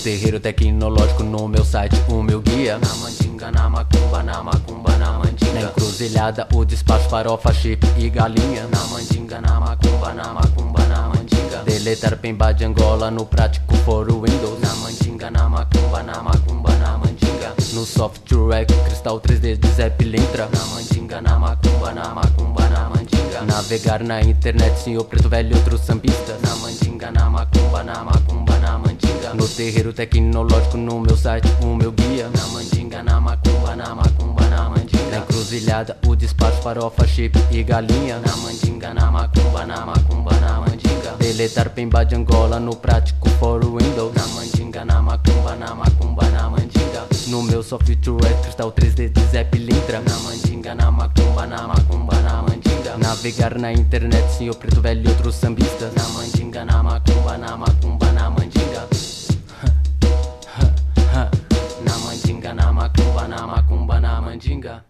terreiro tecnológico, no meu site, o meu guia. Na mandinga, na macumba, na macumba, na mandinga. Na encruzilhada, o despacho, farofa, chip e galinha. Na mandinga, na macumba, na macumba, na mandinga. Deletar pemba de Angola, no prático for o Windows. Na mandinga, na macumba, na macumba, na mandinga. No software, cristal 3D de Zé Pilintra. Na mandinga, na macumba, na macumba, na mandinga. Navegar na internet, senhor preto velho, outro sambista. Na mandinga, na macumba, na macumba, na mandinga. No terreiro tecnológico, no meu site, o meu guia. Na mandinga, na macumba, na macumba, na mandinga. Na encruzilhada, o despacho, farofa, chip e galinha. Na mandinga, na macumba, na macumba, na mandinga. Deletar pemba de Angola, no prático for o Windows. Na mandinga, na macumba, na macumba, na mandinga. No meu software, cristal 3D de Zé Pilintra. Na mandinga, na macumba, na macumba, na mandinga. Navegar na internet, senhor preto velho, outros sambistas. Na mandinga, na macumba, na macumba, na mandinga. Na mandinga, na macumba, na macumba, na mandinga.